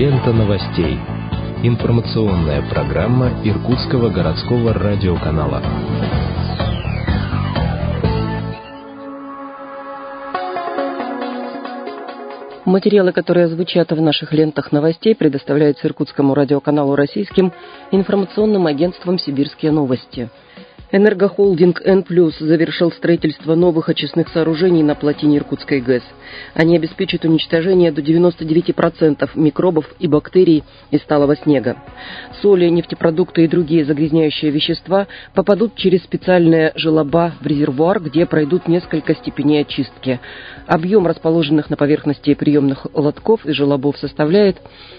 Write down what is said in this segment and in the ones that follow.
Лента новостей. Информационная программа Иркутского городского радиоканала. Материалы, которые звучат в наших лентах новостей, предоставляются Иркутскому радиоканалу «Российским» информационным агентством «Сибирские новости». Энергохолдинг «Н+» завершил строительство новых очистных сооружений на плотине Иркутской ГЭС. Они обеспечат уничтожение до 99% микробов и бактерий из талого снега. Соли, нефтепродукты и другие загрязняющие вещества попадут через специальные желоба в резервуар, где пройдут несколько степеней очистки. Объем расположенных на поверхности приемных лотков и желобов составляет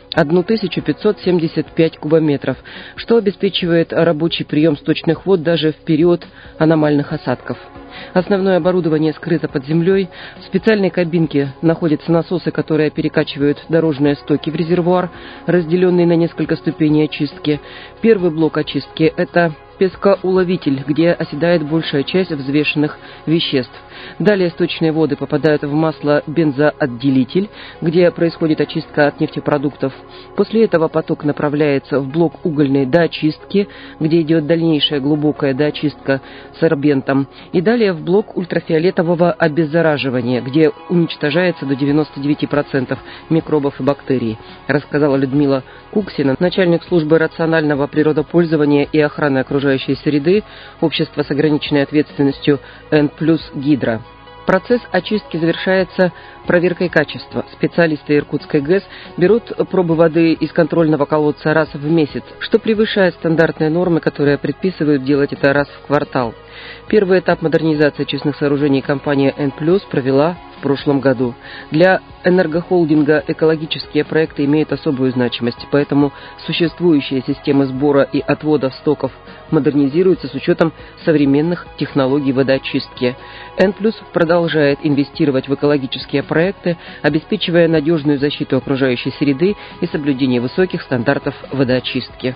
1575 кубометров, что обеспечивает рабочий прием сточных вод даже в период аномальных осадков. Основное оборудование скрыто под землей. В специальной кабинке находятся насосы, которые перекачивают дорожные стоки в резервуар, разделенный на несколько ступеней очистки. Первый блок очистки – это пескоуловитель, где оседает большая часть взвешенных веществ. Далее сточные воды попадают в масло-бензоотделитель, где происходит очистка от нефтепродуктов. После этого поток направляется в блок угольной доочистки, где идет дальнейшая глубокая доочистка сорбентом, и далее в блок ультрафиолетового обеззараживания, где уничтожается до 99% микробов и бактерий, рассказала Людмила Куксина, начальник службы рационального природопользования и охраны окружающей среды общества с ограниченной ответственностью Н+ Гидро. Процесс очистки завершается проверкой качества. Специалисты Иркутской ГЭС берут пробы воды из контрольного колодца раз в месяц, что превышает стандартные нормы, которые предписывают делать это раз в квартал. Первый этап модернизации очистных сооружений компания Н+ провела в прошлом году. Для энергохолдинга экологические проекты имеют особую значимость, поэтому существующие системы сбора и отвода стоков модернизируются с учетом современных технологий водоочистки. Н+ продолжает инвестировать в экологические проекты, обеспечивая надежную защиту окружающей среды и соблюдение высоких стандартов водоочистки.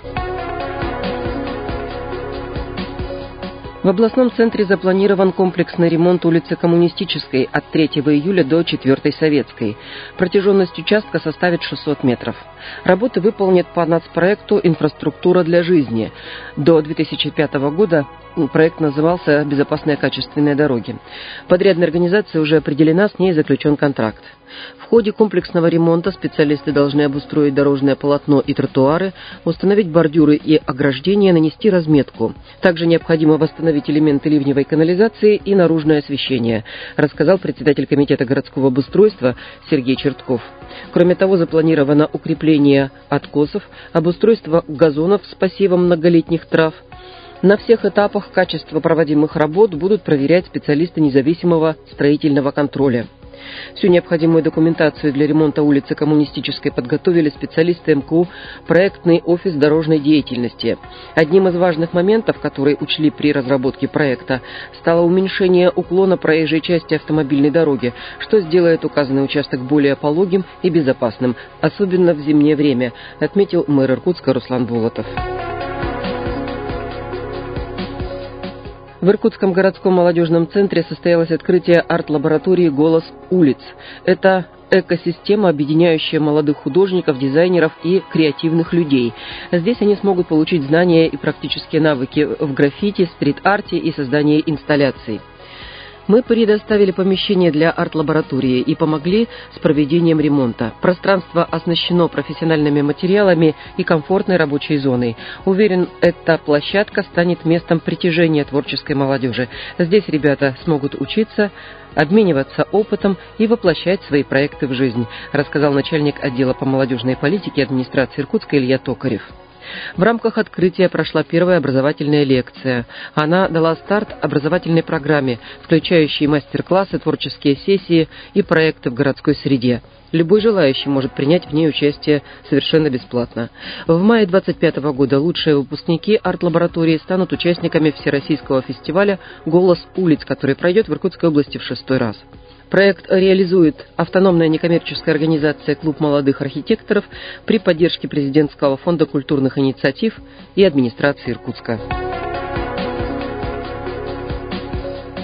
В областном центре запланирован комплексный ремонт улицы Коммунистической от 3 июля до 4 Советской. Протяженность участка составит 600 метров. Работы выполнят по нацпроекту «Инфраструктура для жизни». До 2005 года проект назывался «Безопасные качественные дороги». Подрядная организация уже определена, с ней заключен контракт. В ходе комплексного ремонта специалисты должны обустроить дорожное полотно и тротуары, установить бордюры и ограждения, нанести разметку. Также необходимо восстановить элементы ливневой канализации и наружное освещение, рассказал председатель комитета городского обустройства Сергей Чертков. Кроме того, запланировано укрепление откосов, обустройство газонов с посевом многолетних трав. На всех этапах качество проводимых работ будут проверять специалисты независимого строительного контроля. Всю необходимую документацию для ремонта улицы Коммунистической подготовили специалисты МКУ «Проектный офис дорожной деятельности». Одним из важных моментов, которые учли при разработке проекта, стало уменьшение уклона проезжей части автомобильной дороги, что сделает указанный участок более пологим и безопасным, особенно в зимнее время, отметил мэр Иркутска Руслан Болотов. В Иркутском городском молодежном центре состоялось открытие арт-лаборатории «Голос улиц». Это экосистема, объединяющая молодых художников, дизайнеров и креативных людей. Здесь они смогут получить знания и практические навыки в граффити, стрит-арте и создании инсталляций. Мы предоставили помещение для арт-лаборатории и помогли с проведением ремонта. Пространство оснащено профессиональными материалами и комфортной рабочей зоной. Уверен, эта площадка станет местом притяжения творческой молодежи. Здесь ребята смогут учиться, обмениваться опытом и воплощать свои проекты в жизнь, рассказал начальник отдела по молодежной политике администрации Иркутска Илья Токарев. В рамках открытия прошла первая образовательная лекция. Она дала старт образовательной программе, включающей мастер-классы, творческие сессии и проекты в городской среде. Любой желающий может принять в ней участие совершенно бесплатно. В мае 2025 года лучшие выпускники арт-лаборатории станут участниками Всероссийского фестиваля «Голос улиц», который пройдет в Иркутской области в 6-й раз. Проект реализует автономная некоммерческая организация «Клуб молодых архитекторов» при поддержке Президентского фонда культурных инициатив и администрации Иркутска.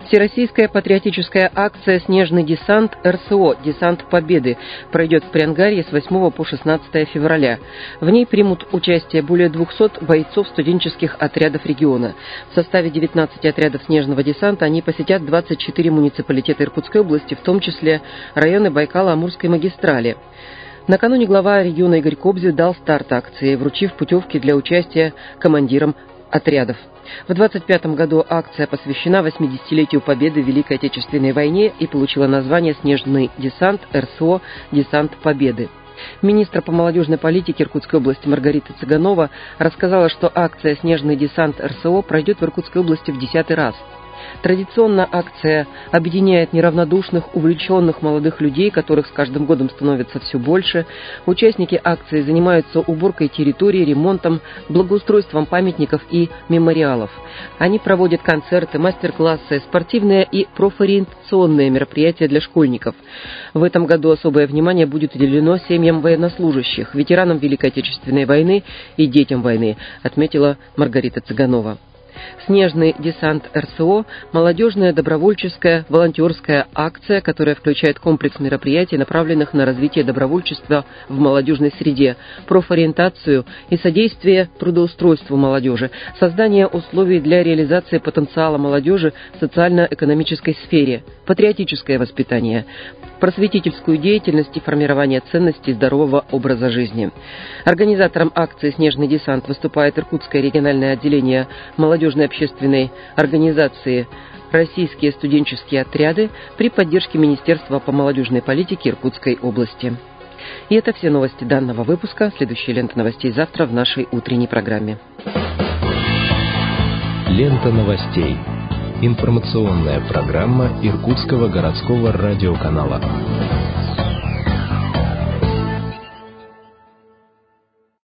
Всероссийская патриотическая акция «Снежный десант РСО. Десант Победы» пройдет в Приангарье с 8 по 16 февраля. В ней примут участие более 200 бойцов студенческих отрядов региона. В составе 19 отрядов снежного десанта они посетят 24 муниципалитета Иркутской области, в том числе районы Байкало-Амурской магистрали. Накануне глава региона Игорь Кобзев дал старт акции, вручив путевки для участия командирам отрядов. В 2025 году акция посвящена 80-летию Победы в Великой Отечественной войне и получила название «Снежный десант РСО. Десант Победы». Министр по молодежной политике Иркутской области Маргарита Цыганова рассказала, что акция «Снежный десант РСО» пройдет в Иркутской области в 10-й раз. Традиционно акция объединяет неравнодушных, увлеченных молодых людей, которых с каждым годом становится все больше. Участники акции занимаются уборкой территории, ремонтом, благоустройством памятников и мемориалов. Они проводят концерты, мастер-классы, спортивные и профориентационные мероприятия для школьников. В этом году особое внимание будет уделено семьям военнослужащих, ветеранам Великой Отечественной войны и детям войны, отметила Маргарита Цыганова. «Снежный десант РСО» – молодежная, добровольческая, волонтерская акция, которая включает комплекс мероприятий, направленных на развитие добровольчества в молодежной среде, профориентацию и содействие трудоустройству молодежи, создание условий для реализации потенциала молодежи в социально-экономической сфере, патриотическое воспитание, просветительскую деятельность и формирование ценностей здорового образа жизни. Организатором акции «Снежный десант» выступает Иркутское региональное отделение молодежной общественной организации «Российские студенческие отряды» при поддержке Министерства по молодежной политике Иркутской области. И это все новости данного выпуска. Следующая лента новостей завтра в нашей утренней программе. Лента новостей. Информационная программа Иркутского городского радиоканала.